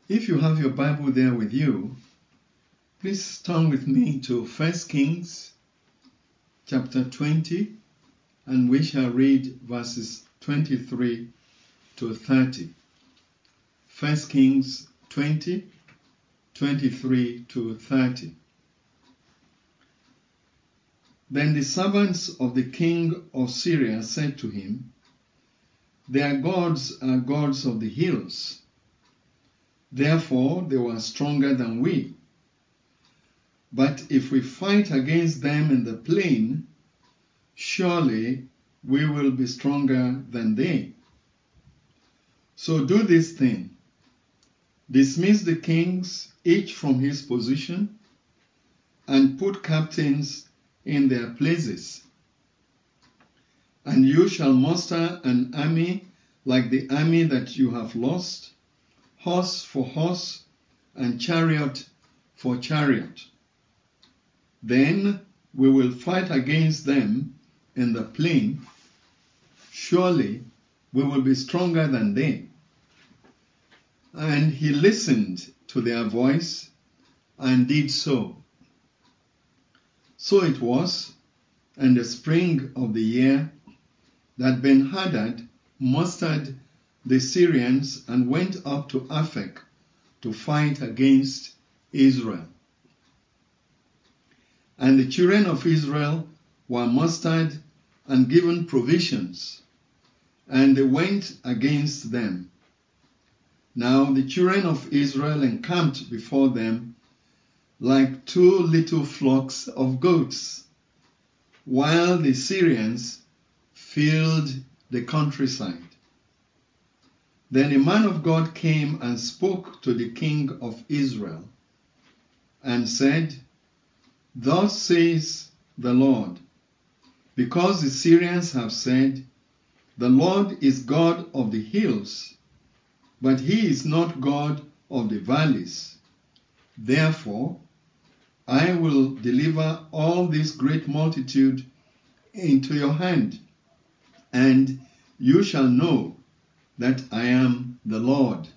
If you have your Bible there with you, please turn with me to 1 Kings chapter 20, and we shall read verses 23 to 30. 1 Kings 20, 23 to 30. Then the servants of the king of Syria said to him, "Their gods are gods of the hills. Therefore they were stronger than we. But if we fight against them in the plain, surely we will be stronger than they. So do this thing. Dismiss the kings, each from his position, and put captains in their places. And you shall muster an army like the army that you have lost, horse for horse, and chariot for chariot. Then we will fight against them in the plain. Surely we will be stronger than they." And he listened to their voice and did so. So it was in the spring of the year that Ben-Hadad mustered the Syrians and went up to Aphek to fight against Israel. And the children of Israel were mustered and given provisions, and they went against them. Now the children of Israel encamped before them like two little flocks of goats, while the Syrians filled the countryside. Then a man of God came and spoke to the king of Israel and said, "Thus says the Lord, because the Syrians have said, 'The Lord is God of the hills, but he is not God of the valleys,' therefore I will deliver all this great multitude into your hand, and you shall know that I am the Lord."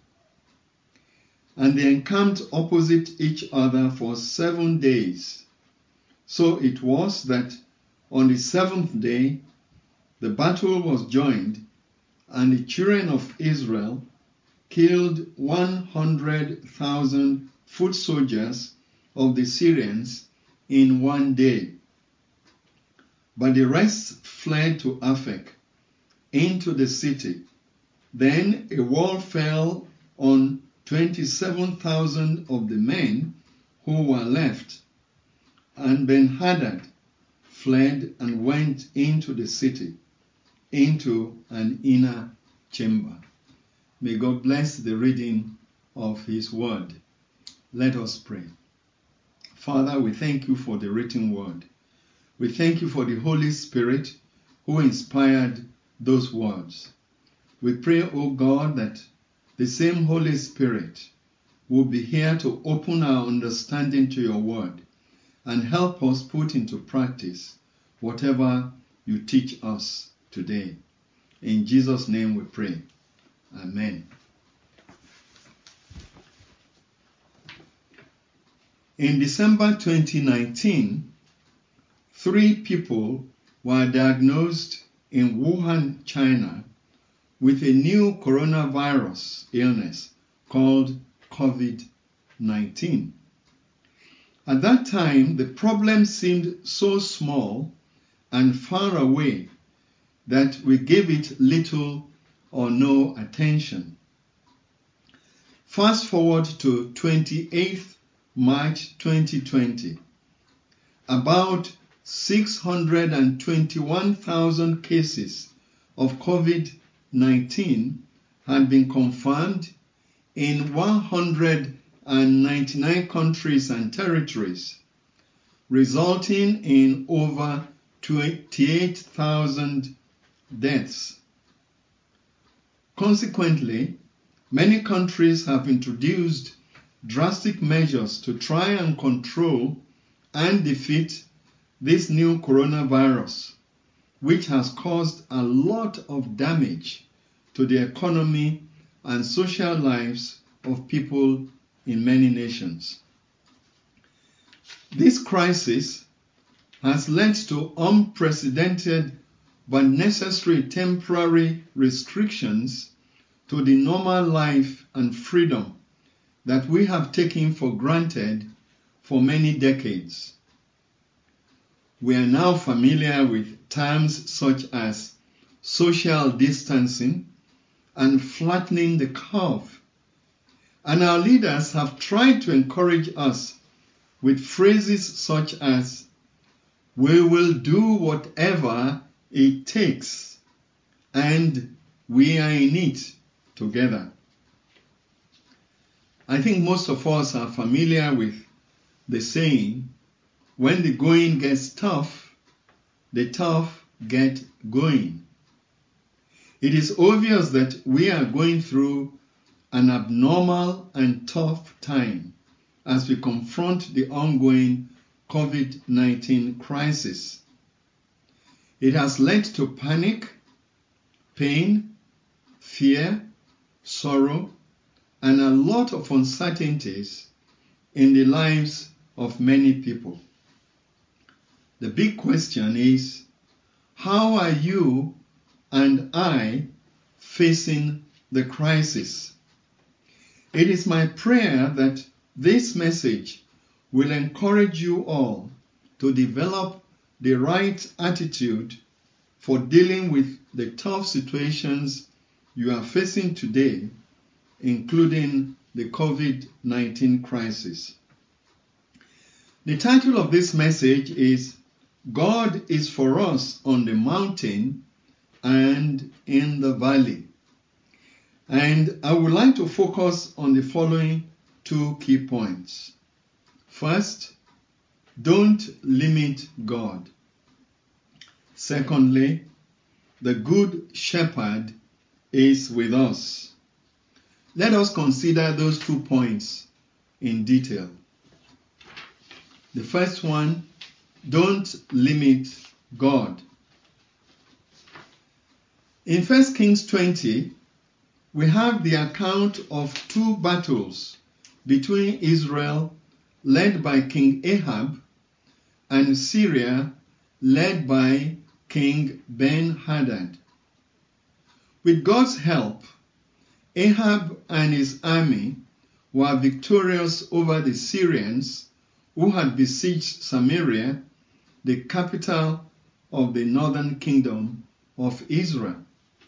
And they encamped opposite each other for 7 days. So it was that on the 7th day the battle was joined, and the children of Israel killed 100,000 foot soldiers of the Syrians in 1 day. But the rest fled to Aphek, into the city. Then a wall fell on 27,000 of the men who were left, and Ben-Hadad fled and went into the city, into an inner chamber. May God bless the reading of his word. Let us pray. Father, we thank you for the written word. We thank you for the Holy Spirit who inspired those words. We pray, O God, that the same Holy Spirit will be here to open our understanding to your word and help us put into practice whatever you teach us today. In Jesus' name we pray. Amen. In December 2019, 3 people were diagnosed in Wuhan, China, with a new coronavirus illness called COVID-19. At that time, the problem seemed so small and far away that we gave it little or no attention. Fast forward to 28th March 2020. About 621,000 cases of COVID-19 had been confirmed in 199 countries and territories, resulting in over 28,000 deaths. Consequently, many countries have introduced drastic measures to try and control and defeat this new coronavirus, which has caused a lot of damage to the economy and social lives of people in many nations. This crisis has led to unprecedented but necessary temporary restrictions to the normal life and freedom that we have taken for granted for many decades. We are now familiar with terms such as social distancing and flattening the curve, and our leaders have tried to encourage us with phrases such as, "We will do whatever it takes," and "we are in it together." I think most of us are familiar with the saying, when the going gets tough, the tough get going. It is obvious that we are going through an abnormal and tough time as we confront the ongoing COVID-19 crisis. It has led to panic, pain, fear, sorrow, and a lot of uncertainties in the lives of many people. The big question is, how are you and I facing the crisis? It is my prayer that this message will encourage you all to develop the right attitude for dealing with the tough situations you are facing today, including the COVID-19 crisis. The title of this message is "God is for us on the mountain and in the valley." And I would like to focus on the following two key points. First, don't limit God. Secondly, the Good Shepherd is with us. Let us consider those 2 points in detail. The first one, don't limit God. In 1 Kings 20, we have the account of 2 battles between Israel, led by King Ahab, and Syria, led by King Ben-Hadad. With God's help, Ahab and his army were victorious over the Syrians who had besieged Samaria, the capital of the northern kingdom of Israel.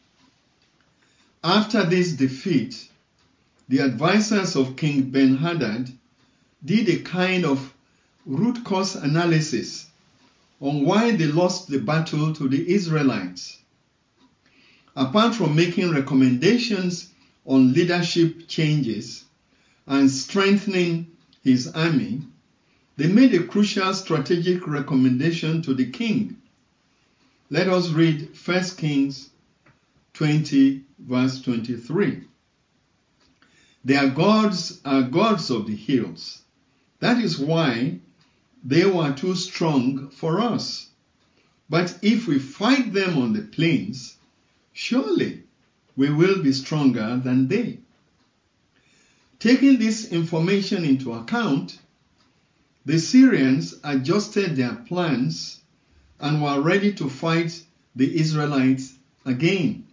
After this defeat, the advisors of King Ben-Hadad did a kind of root cause analysis on why they lost the battle to the Israelites. Apart from making recommendations on leadership changes and strengthening his army, they made a crucial strategic recommendation to the king. Let us read 1 Kings 20, verse 23. Their gods are gods of the hills. That is why they were too strong for us. But if we fight them on the plains, surely we will be stronger than they. Taking this information into account, the Syrians adjusted their plans and were ready to fight the Israelites again.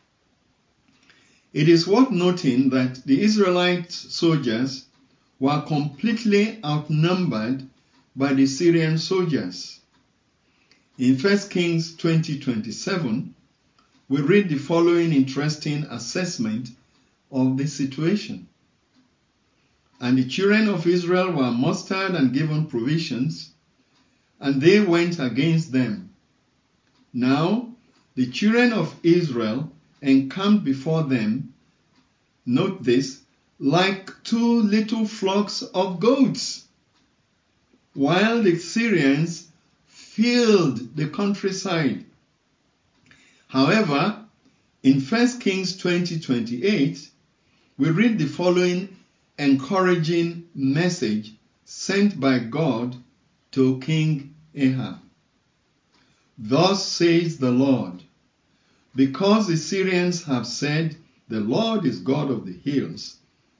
It is worth noting that the Israelite soldiers were completely outnumbered by the Syrian soldiers. In 1 Kings 20:27, we read the following interesting assessment of the situation. And the children of Israel were mustered and given provisions, and they went against them. Now the children of Israel encamped before them, note this, like 2 little flocks of goats, while the Syrians filled the countryside. However, in 1 Kings 20:28, we read the following encouraging message sent by God to King Ahab. Thus says the Lord, because the Syrians have said, the Lord is God of the hills,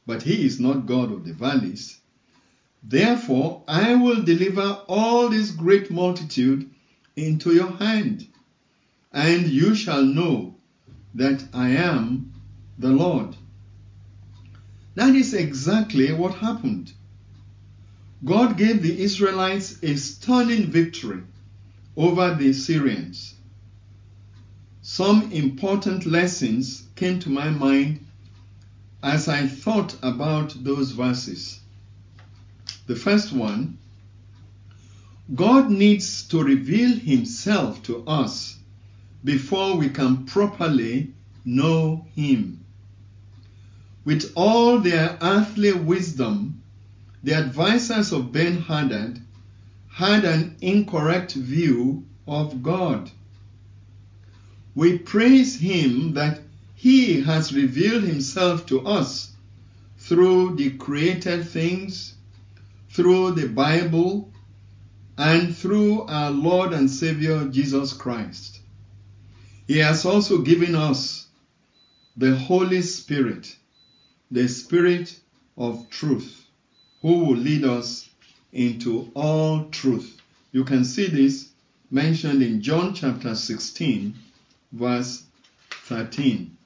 but he is not God of the valleys. Therefore, I will deliver all this great multitude into your hand, and you shall know that I am the Lord. That is exactly what happened. God gave the Israelites a stunning victory over the Assyrians. Some important lessons came to my mind as I thought about those verses. The first one, God needs to reveal himself to us before we can properly know him. With all their earthly wisdom, the advisors of Ben-Hadad had an incorrect view of God. We praise him that he has revealed himself to us through the created things, through the Bible, and through our Lord and Savior Jesus Christ. He has also given us the Holy Spirit, the Spirit of truth, who will lead us into all truth. You can see this mentioned in John chapter 16, verse 13.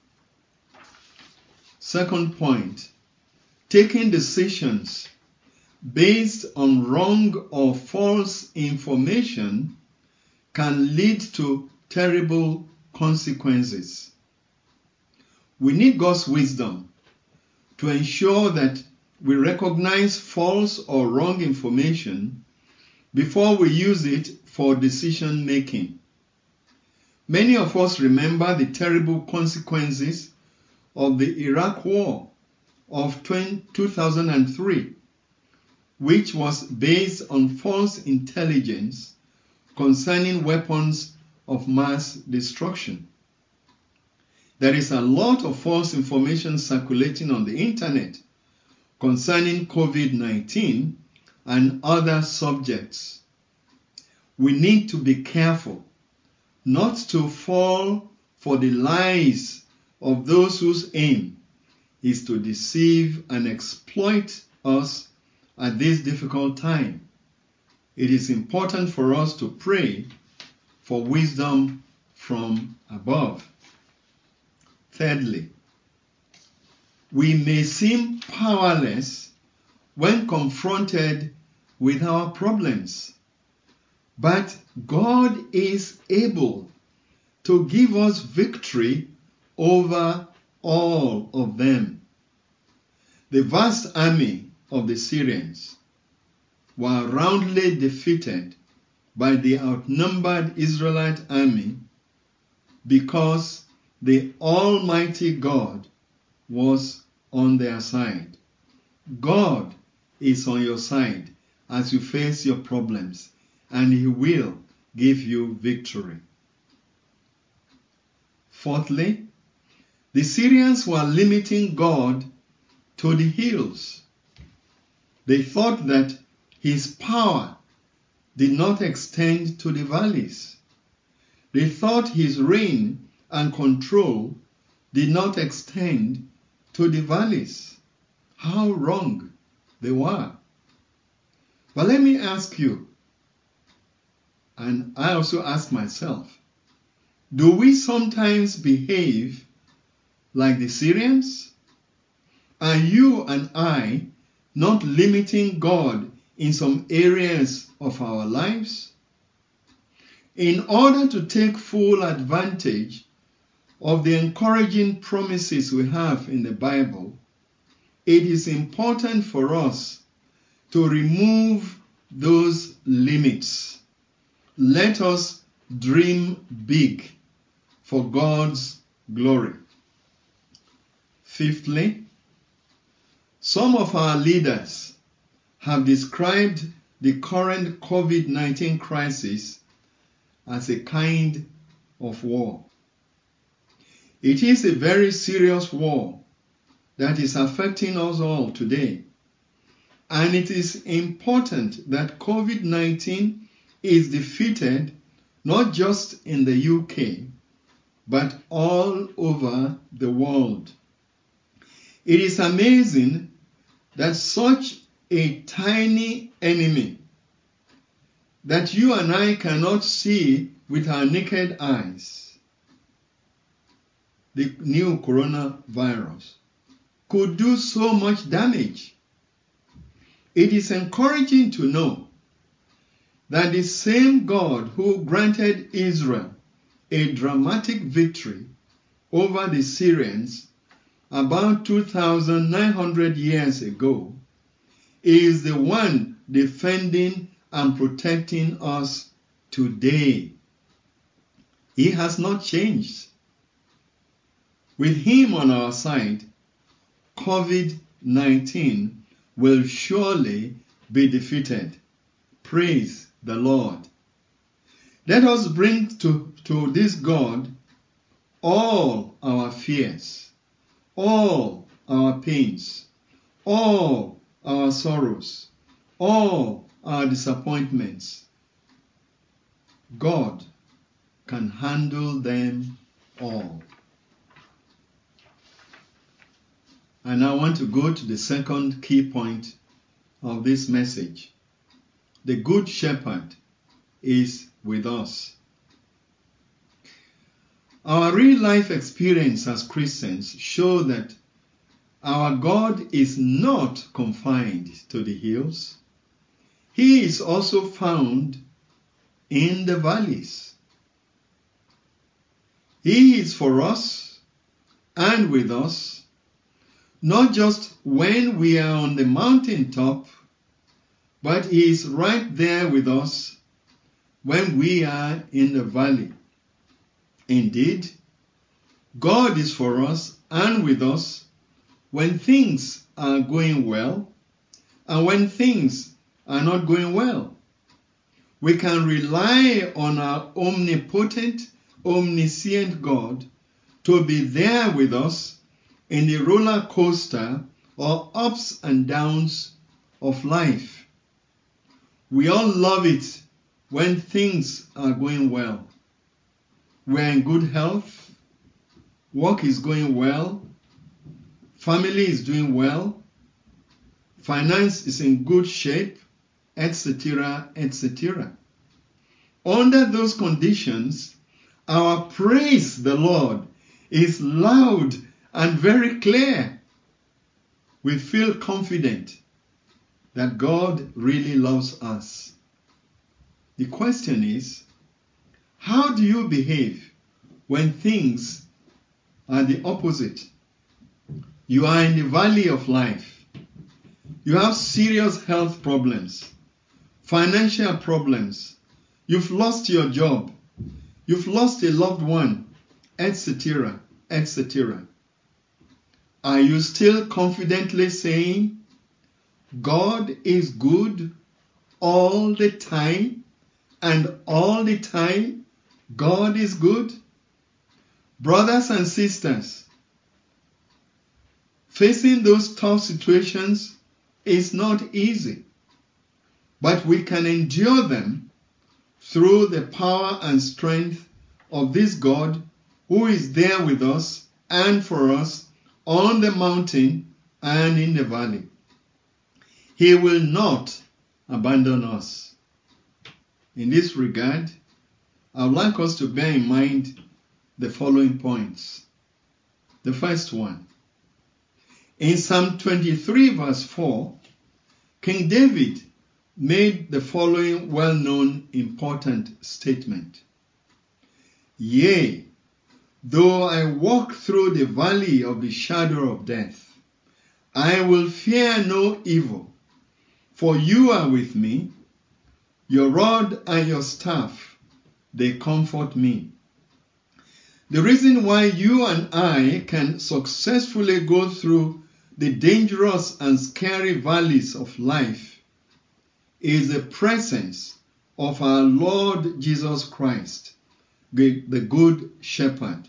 Second point, taking decisions based on wrong or false information can lead to terrible consequences. We need God's wisdom to ensure that we recognize false or wrong information before we use it for decision making. Many of us remember the terrible consequences of the Iraq War of 2003, which was based on false intelligence concerning weapons of mass destruction. There is a lot of false information circulating on the internet concerning COVID-19 and other subjects. We need to be careful not to fall for the lies of those whose aim is to deceive and exploit us at this difficult time. It is important for us to pray for wisdom from above. Thirdly, we may seem powerless when confronted with our problems, but God is able to give us victory over all of them. The vast army of the Syrians were roundly defeated by the outnumbered Israelite army because the Almighty God was on their side. God is on your side as you face your problems, and he will give you victory. Fourthly, the Syrians were limiting God to the hills. They thought that his power did not extend to the valleys. They thought his reign and control did not extend to the valleys. How wrong they were. But let me ask you, and I also ask myself, do we sometimes behave like the Syrians? Are you and I not limiting God in some areas of our lives? In order to take full advantage of the encouraging promises we have in the Bible, it is important for us to remove those limits. Let us dream big for God's glory. Fifthly, some of our leaders have described the current COVID-19 crisis as a kind of war. It is a very serious war that is affecting us all today. And it is important that COVID-19 is defeated not just in the UK, but all over the world. It is amazing that such a tiny enemy that you and I cannot see with our naked eyes, the new coronavirus, could do so much damage. It is encouraging to know that the same God who granted Israel a dramatic victory over the Syrians about 2,900 years ago is the one defending and protecting us today. He has not changed. With him on our side, COVID-19 will surely be defeated. Praise the Lord. Let us bring to this God all our fears, all our pains, all our sorrows, all our disappointments. God can handle them all. And I want to go to the second key point of this message. The Good Shepherd is with us. Our real life experience as Christians show that our God is not confined to the hills. He is also found in the valleys. He is for us and with us, not just when we are on the mountaintop, but He is right there with us when we are in the valley. Indeed, God is for us and with us when things are going well and when things are not going well. We can rely on our omnipotent, omniscient God to be there with us in the roller coaster or ups and downs of life. We all love it when things are going well. We're in good health, work is going well, family is doing well, finance is in good shape, etc., etc. Under those conditions, our praise the Lord is loud and very clear. We feel confident that God really loves us. The question is, how do you behave when things are the opposite? You are in the valley of life. You have serious health problems, financial problems. You've lost your job. You've lost a loved one, etc., etc. Are you still confidently saying, God is good all the time, and all the time God is good? Brothers and sisters, facing those tough situations is not easy, but we can endure them through the power and strength of this God who is there with us and for us on the mountain and in the valley. He will not abandon us. In this regard, I would like us to bear in mind the following points. The first one, in Psalm 23 verse 4, King David made the following well-known important statement. Yea, though I walk through the valley of the shadow of death, I will fear no evil, for you are with me. Your rod and your staff, they comfort me. The reason why you and I can successfully go through the dangerous and scary valleys of life is the presence of our Lord Jesus Christ, the Good Shepherd.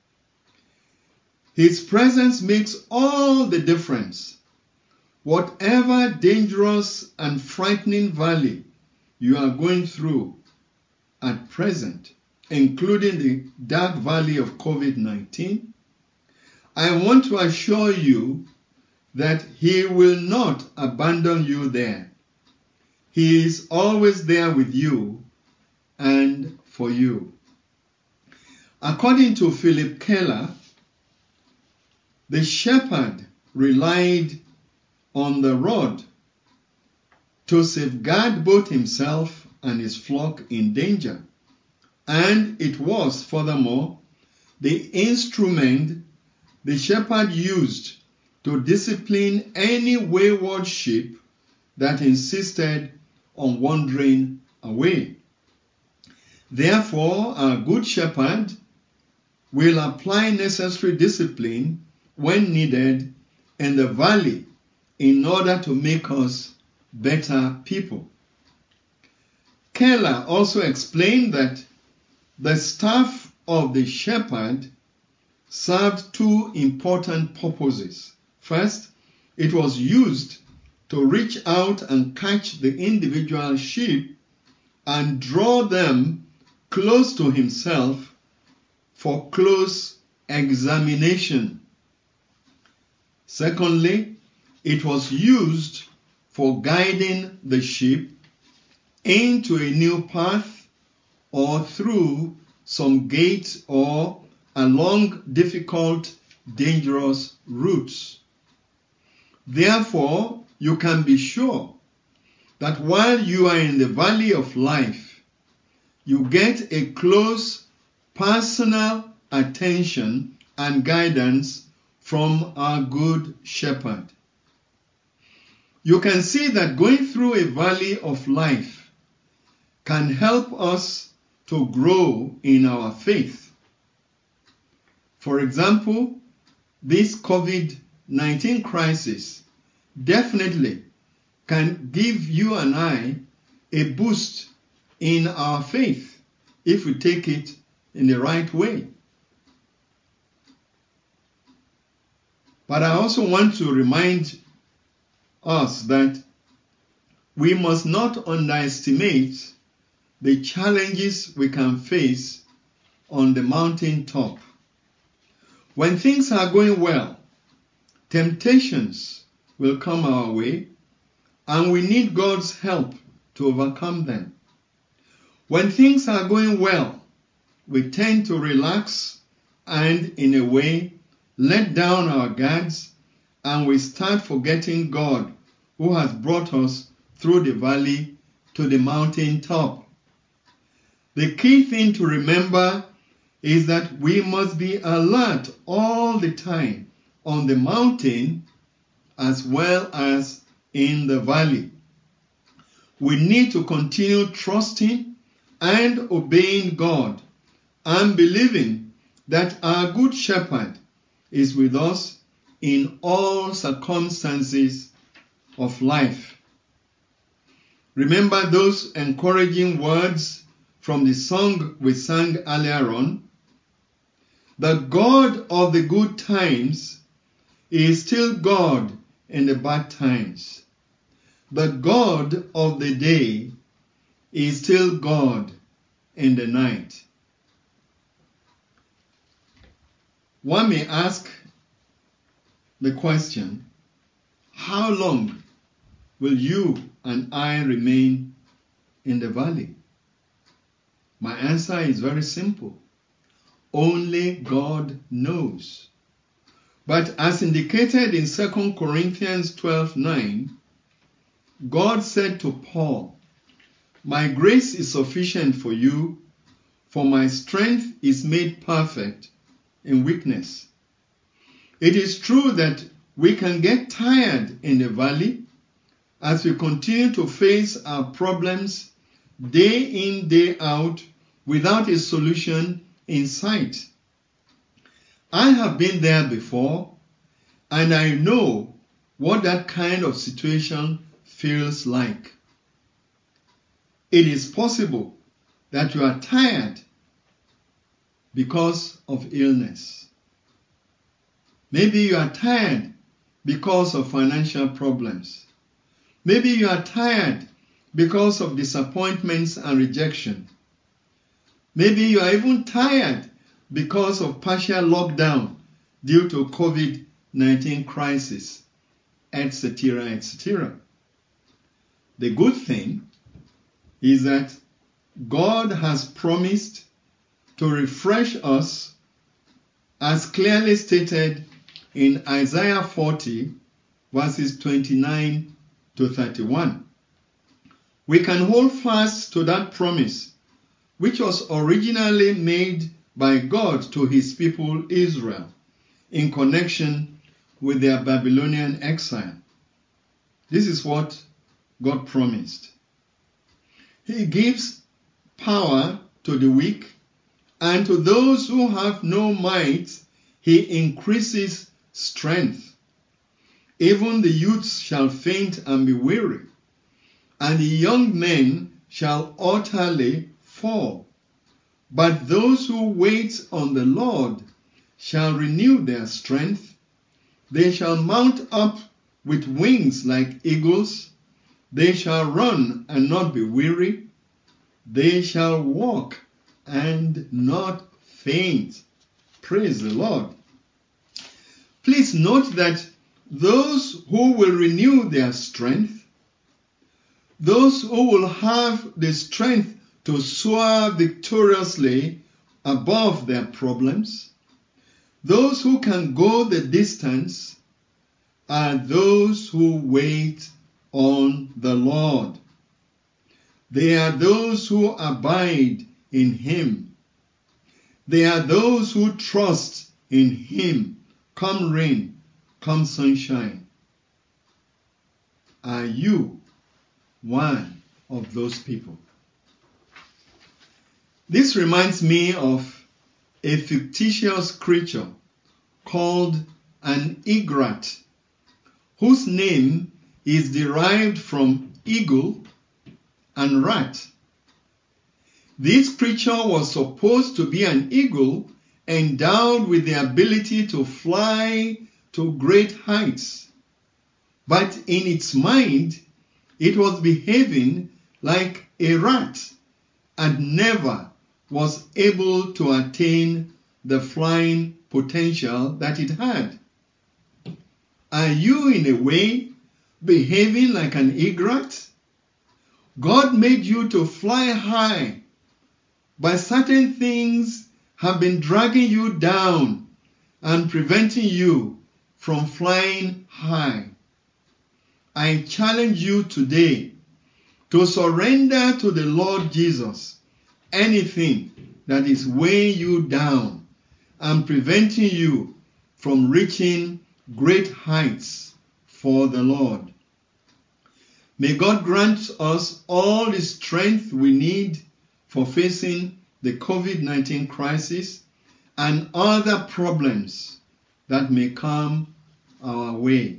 His presence makes all the difference. Whatever dangerous and frightening valley you are going through at present, including the dark valley of COVID-19, I want to assure you that he will not abandon you there. He is always there with you and for you. According to Philip Keller, the shepherd relied on the rod to safeguard both himself and his flock in danger. And it was, furthermore, the instrument the shepherd used to discipline any wayward sheep that insisted on wandering away. Therefore, a good shepherd will apply necessary discipline when needed in the valley in order to make us better people. Keller also explained that the staff of the shepherd served two important purposes. First, it was used to reach out and catch the individual sheep and draw them close to himself for close examination. Secondly, it was used for guiding the sheep into a new path or through some gate or along difficult, dangerous routes. Therefore, you can be sure that while you are in the valley of life, you get a close personal attention and guidance from our good shepherd. You can see that going through a valley of life can help us to grow in our faith. For example, this COVID-19 crisis definitely can give you and I a boost in our faith if we take it in the right way. But I also want to remind us that we must not underestimate the challenges we can face on the mountaintop. When things are going well, temptations will come our way, and we need God's help to overcome them. When things are going well, we tend to relax and, in a way, let down our guards, and we start forgetting God who has brought us through the valley to the mountaintop. The key thing to remember is that we must be alert all the time on the mountain as well as in the valley. We need to continue trusting and obeying God and believing that our good shepherd is with us in all circumstances of life. Remember those encouraging words from the song we sang earlier on? The God of the good times is still God in the bad times. The God of the day is still God in the night. One may ask the question, how long will you and I remain in the valley? My answer is very simple. Only God knows. But as indicated in 2 Corinthians 12:9, God said to Paul, "My grace is sufficient for you, for my strength is made perfect in weakness." It is true that we can get tired in the valley as we continue to face our problems day in, day out, without a solution in sight. I have been there before, and I know what that kind of situation feels like. It is possible that you are tired because of illness. Maybe you are tired because of financial problems. Maybe you are tired because of disappointments and rejection. Maybe you are even tired because of partial lockdown due to COVID-19 crisis. etc., etc. The good thing is that God has promised to refresh us, as clearly stated in Isaiah 40, verses 29 to 31. We can hold fast to that promise, which was originally made by God to his people Israel in connection with their Babylonian exile. This is what God promised. He gives power to the weak, and to those who have no might, he increases strength. Even the youths shall faint and be weary, and the young men shall utterly fall. But those who wait on the Lord shall renew their strength. They shall mount up with wings like eagles. They shall run and not be weary. They shall walk and not faint. Praise the Lord. Please note that those who will renew their strength, those who will have the strength to soar victoriously above their problems, those who can go the distance, are those who wait on the Lord. They are those who abide in him. They are those who trust in him, come rain, come sunshine. Are you one of those people? This reminds me of a fictitious creature called an egret, whose name is derived from eagle and rat. This creature was supposed to be an eagle endowed with the ability to fly to great heights. But in its mind, it was behaving like a rat and never was able to attain the flying potential that it had. Are you in a way behaving like an egret? God made you to fly high, but certain things have been dragging you down and preventing you from flying high. I challenge you today to surrender to the Lord Jesus anything that is weighing you down and preventing you from reaching great heights for the Lord. May God grant us all the strength we need for facing the COVID-19 crisis and other problems that may come our way.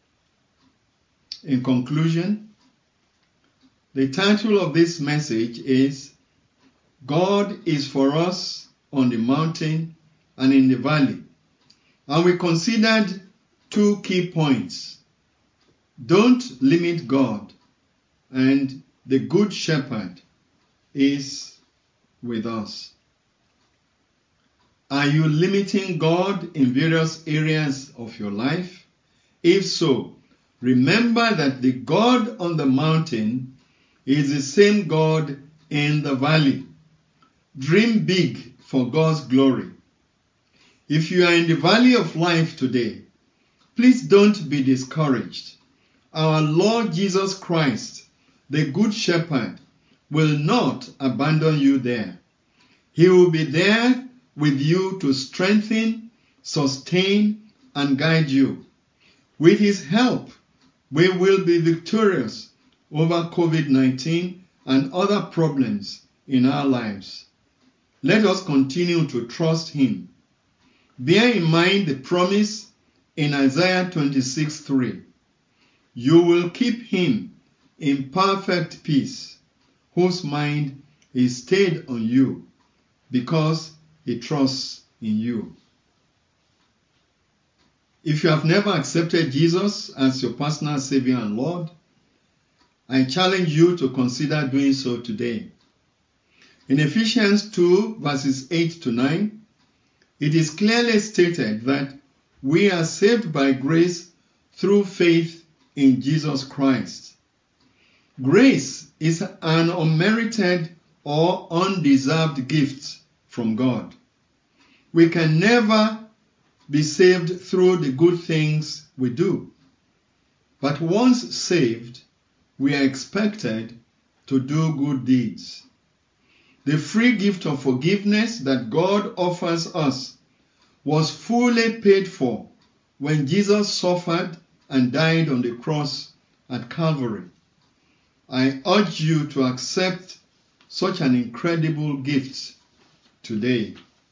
In conclusion, the title of this message is God is for us on the mountain and in the valley. And we considered two key points. Don't limit God, and the Good Shepherd is with us. Are you limiting God in various areas of your life? If so, remember that the God on the mountain is the same God in the valley. Dream big for God's glory. If you are in the valley of life today, please don't be discouraged. Our Lord Jesus Christ, the Good Shepherd, will not abandon you there. He will be there with you to strengthen, sustain, and guide you. With his help, we will be victorious over COVID-19 and other problems in our lives. Let us continue to trust him. Bear in mind the promise in Isaiah 26:3. You will keep him in perfect peace, whose mind is stayed on you, because he trusts in you. If you have never accepted Jesus as your personal Savior and Lord, I challenge you to consider doing so today. In Ephesians 2, verses 8 to 9, it is clearly stated that we are saved by grace through faith in Jesus Christ. Grace is an unmerited or undeserved gift from God. We can never be saved through the good things we do. But once saved, we are expected to do good deeds. The free gift of forgiveness that God offers us was fully paid for when Jesus suffered and died on the cross at Calvary. I urge you to accept such an incredible gift today.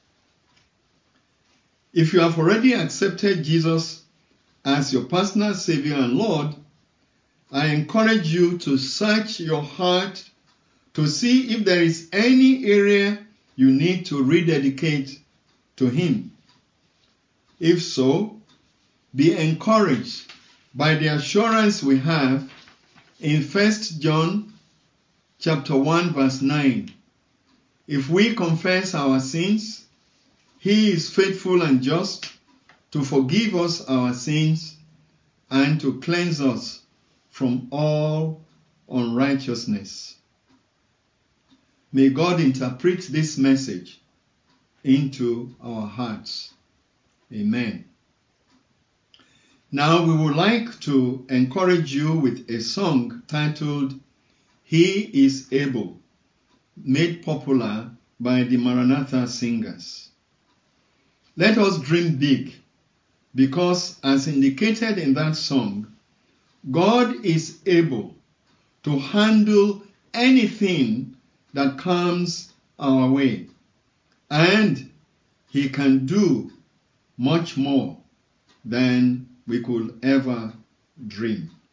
If you have already accepted Jesus as your personal Savior and Lord, I encourage you to search your heart to see if there is any area you need to rededicate to Him. If so, be encouraged by the assurance we have in 1 John chapter 1 verse 9. If we confess our sins, He is faithful and just to forgive us our sins and to cleanse us from all unrighteousness. May God interpret this message into our hearts. Amen. Now we would like to encourage you with a song titled He is Able, made popular by the Maranatha Singers. Let us dream big, because as indicated in that song, God is able to handle anything that comes our way, and He can do much more than we could ever dream.